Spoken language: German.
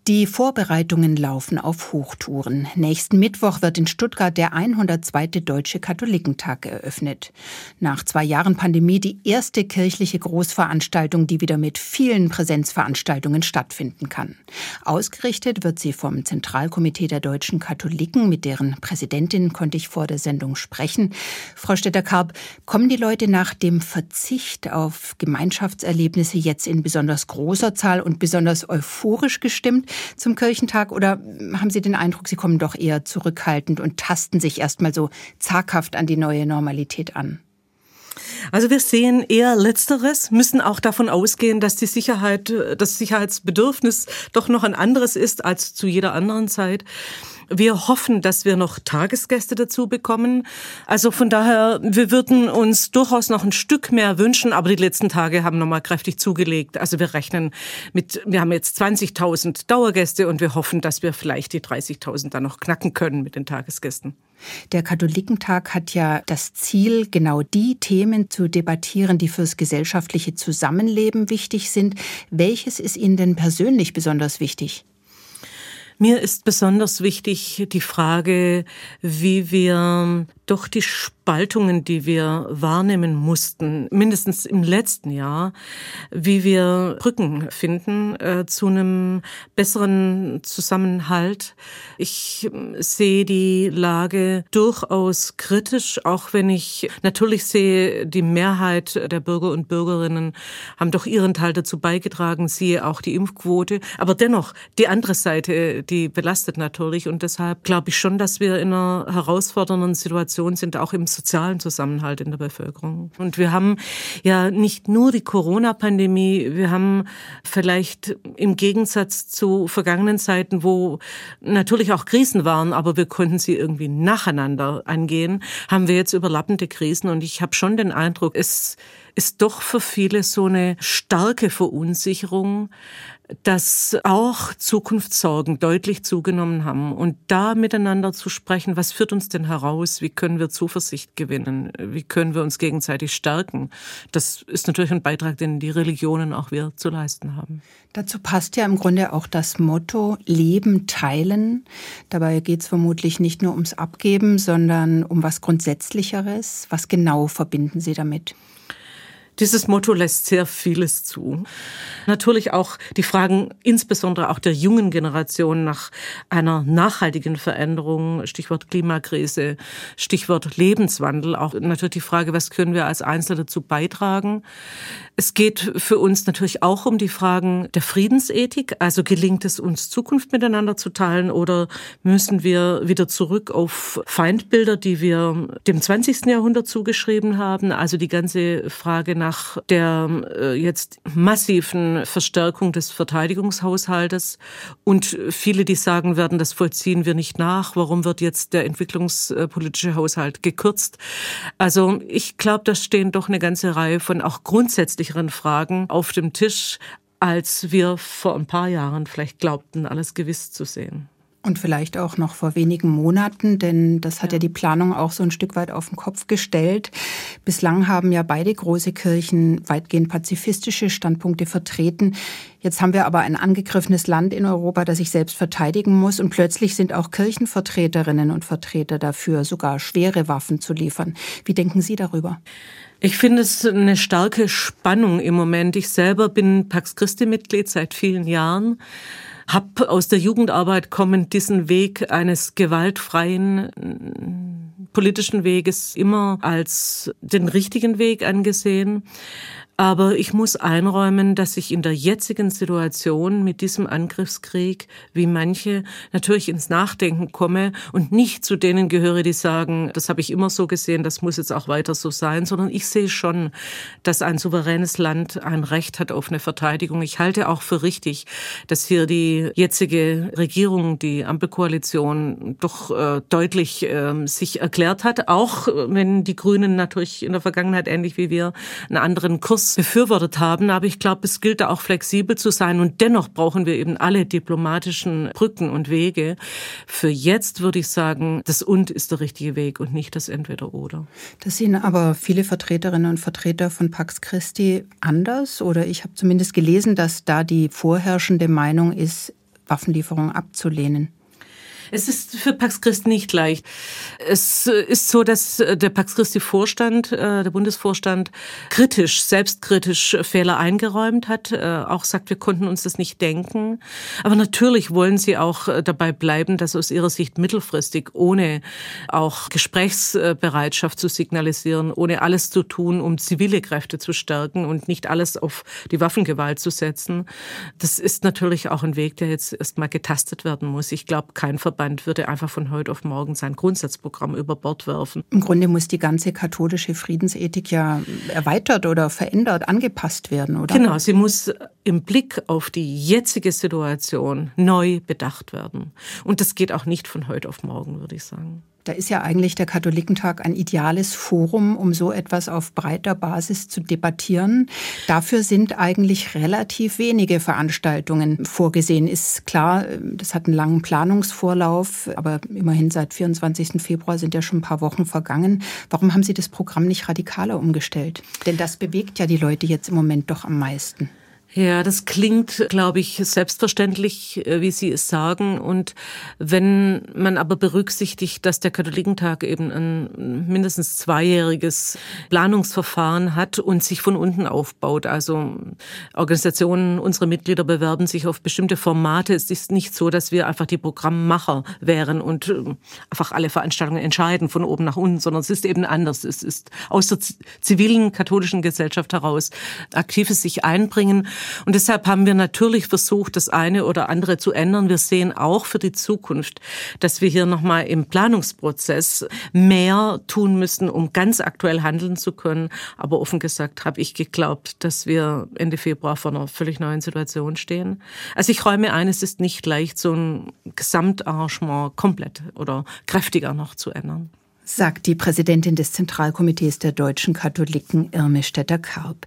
Die Vorbereitungen laufen auf Hochtouren. Nächsten Mittwoch wird in Stuttgart der 102. Deutsche Katholikentag eröffnet. Nach 2 Jahren Pandemie die erste kirchliche Großveranstaltung, die wieder mit vielen Präsenzveranstaltungen stattfinden kann. Ausgerichtet wird sie vom Zentralkomitee der deutschen Katholiken, mit deren Präsidentin konnte ich vor der Sendung sprechen. Frau Stetter-Karp, kommen die Leute nach dem Verzicht auf Gemeinschaftserlebnisse jetzt in besonders großer Zahl und besonders euphorisch gestimmt zum Kirchentag, oder haben Sie den Eindruck, Sie kommen doch eher zurückhaltend und tasten sich erstmal so zaghaft an die neue Normalität an? Also wir sehen eher Letzteres, müssen auch davon ausgehen, dass das Sicherheitsbedürfnis doch noch ein anderes ist als zu jeder anderen Zeit. Wir hoffen, dass wir noch Tagesgäste dazu bekommen. Also von daher, wir würden uns durchaus noch ein Stück mehr wünschen, aber die letzten Tage haben nochmal kräftig zugelegt. Also wir rechnen wir haben jetzt 20.000 Dauergäste und wir hoffen, dass wir vielleicht die 30.000 dann noch knacken können mit den Tagesgästen. Der Katholikentag hat ja das Ziel, genau die Themen zu debattieren, die fürs gesellschaftliche Zusammenleben wichtig sind. Welches ist Ihnen denn persönlich besonders wichtig? Mir ist besonders wichtig die Frage, wie wir doch die Spaltungen, die wir wahrnehmen mussten, mindestens im letzten Jahr, wie wir Brücken finden zu einem besseren Zusammenhalt. Ich sehe die Lage durchaus kritisch, auch wenn ich natürlich sehe, die Mehrheit der Bürger und Bürgerinnen haben doch ihren Teil dazu beigetragen, siehe auch die Impfquote. Aber dennoch, die andere Seite, die belastet natürlich, und deshalb glaube ich schon, dass wir in einer herausfordernden Situation sind, auch im sozialen Zusammenhalt in der Bevölkerung. Und wir haben ja nicht nur die Corona-Pandemie, wir haben vielleicht im Gegensatz zu vergangenen Zeiten, wo natürlich auch Krisen waren, aber wir konnten sie irgendwie nacheinander angehen, haben wir jetzt überlappende Krisen, und ich habe schon den Eindruck, es ist doch für viele so eine starke Verunsicherung, dass auch Zukunftssorgen deutlich zugenommen haben. Und da miteinander zu sprechen, was führt uns denn heraus? Wie können wir Zuversicht gewinnen? Wie können wir uns gegenseitig stärken? Das ist natürlich ein Beitrag, den die Religionen auch wir zu leisten haben. Dazu passt ja im Grunde auch das Motto Leben teilen. Dabei geht es vermutlich nicht nur ums Abgeben, sondern um was Grundsätzlicheres. Was genau verbinden Sie damit? Dieses Motto lässt sehr vieles zu. Natürlich auch die Fragen, insbesondere auch der jungen Generation, nach einer nachhaltigen Veränderung, Stichwort Klimakrise, Stichwort Lebenswandel, auch natürlich die Frage, was können wir als Einzelne dazu beitragen. Es geht für uns natürlich auch um die Fragen der Friedensethik, also gelingt es uns, Zukunft miteinander zu teilen, oder müssen wir wieder zurück auf Feindbilder, die wir dem 20. Jahrhundert zugeschrieben haben, also die ganze Frage nach der jetzt massiven Verstärkung des Verteidigungshaushaltes, und viele, die sagen werden, das vollziehen wir nicht nach. Warum wird jetzt der entwicklungspolitische Haushalt gekürzt? Also ich glaube, da stehen doch eine ganze Reihe von auch grundsätzlicheren Fragen auf dem Tisch, als wir vor ein paar Jahren vielleicht glaubten, alles gewiss zu sehen. Und vielleicht auch noch vor wenigen Monaten, denn das hat ja die Planung auch so ein Stück weit auf den Kopf gestellt. Bislang haben ja beide große Kirchen weitgehend pazifistische Standpunkte vertreten. Jetzt haben wir aber ein angegriffenes Land in Europa, das sich selbst verteidigen muss. Und plötzlich sind auch Kirchenvertreterinnen und Vertreter dafür, sogar schwere Waffen zu liefern. Wie denken Sie darüber? Ich finde es eine starke Spannung im Moment. Ich selber bin Pax Christi-Mitglied seit vielen Jahren. Hab aus der Jugendarbeit kommend diesen Weg eines gewaltfreien politischen Weges immer als den richtigen Weg angesehen. Aber ich muss einräumen, dass ich in der jetzigen Situation mit diesem Angriffskrieg, wie manche, natürlich ins Nachdenken komme und nicht zu denen gehöre, die sagen, das habe ich immer so gesehen, das muss jetzt auch weiter so sein, sondern ich sehe schon, dass ein souveränes Land ein Recht hat auf eine Verteidigung. Ich halte auch für richtig, dass hier die jetzige Regierung, die Ampelkoalition, doch deutlich sich erklärt hat, auch wenn die Grünen natürlich in der Vergangenheit ähnlich wie wir einen anderen Kurs befürwortet haben. Aber ich glaube, es gilt da auch flexibel zu sein. Und dennoch brauchen wir eben alle diplomatischen Brücken und Wege. Für jetzt würde ich sagen, das Und ist der richtige Weg und nicht das Entweder-Oder. Das sehen aber viele Vertreterinnen und Vertreter von Pax Christi anders. Oder ich habe zumindest gelesen, dass da die vorherrschende Meinung ist, Waffenlieferungen abzulehnen? Es ist für Pax Christi nicht leicht. Es ist so, dass der Pax Christi Vorstand, der Bundesvorstand, selbstkritisch Fehler eingeräumt hat, auch sagt, wir konnten uns das nicht denken. Aber natürlich wollen sie auch dabei bleiben, dass aus ihrer Sicht mittelfristig, ohne auch Gesprächsbereitschaft zu signalisieren, ohne alles zu tun, um zivile Kräfte zu stärken und nicht alles auf die Waffengewalt zu setzen. Das ist natürlich auch ein Weg, der jetzt erstmal getastet werden muss. Ich glaube, kein Verband würde einfach von heute auf morgen sein Grundsatzprogramm über Bord werfen. Im Grunde muss die ganze katholische Friedensethik ja erweitert oder verändert, angepasst werden, oder? Genau, sie muss im Blick auf die jetzige Situation neu bedacht werden. Und das geht auch nicht von heute auf morgen, würde ich sagen. Da ist ja eigentlich der Katholikentag ein ideales Forum, um so etwas auf breiter Basis zu debattieren. Dafür sind eigentlich relativ wenige Veranstaltungen vorgesehen. Ist klar, das hat einen langen Planungsvorlauf, aber immerhin seit 24. Februar sind ja schon ein paar Wochen vergangen. Warum haben Sie das Programm nicht radikaler umgestellt? Denn das bewegt ja die Leute jetzt im Moment doch am meisten. Ja, das klingt, glaube ich, selbstverständlich, wie Sie es sagen. Und wenn man aber berücksichtigt, dass der Katholikentag eben ein mindestens 2-jähriges Planungsverfahren hat und sich von unten aufbaut, also Organisationen, unsere Mitglieder bewerben sich auf bestimmte Formate. Es ist nicht so, dass wir einfach die Programmmacher wären und einfach alle Veranstaltungen entscheiden von oben nach unten, sondern es ist eben anders. Es ist aus der zivilen katholischen Gesellschaft heraus aktives sich einbringen. Und deshalb haben wir natürlich versucht, das eine oder andere zu ändern. Wir sehen auch für die Zukunft, dass wir hier nochmal im Planungsprozess mehr tun müssen, um ganz aktuell handeln zu können. Aber offen gesagt habe ich geglaubt, dass wir Ende Februar vor einer völlig neuen Situation stehen. Also ich räume ein, es ist nicht leicht, so ein Gesamtarrangement komplett oder kräftiger noch zu ändern. Sagt die Präsidentin des Zentralkomitees der deutschen Katholiken, Irme Stetter-Karp.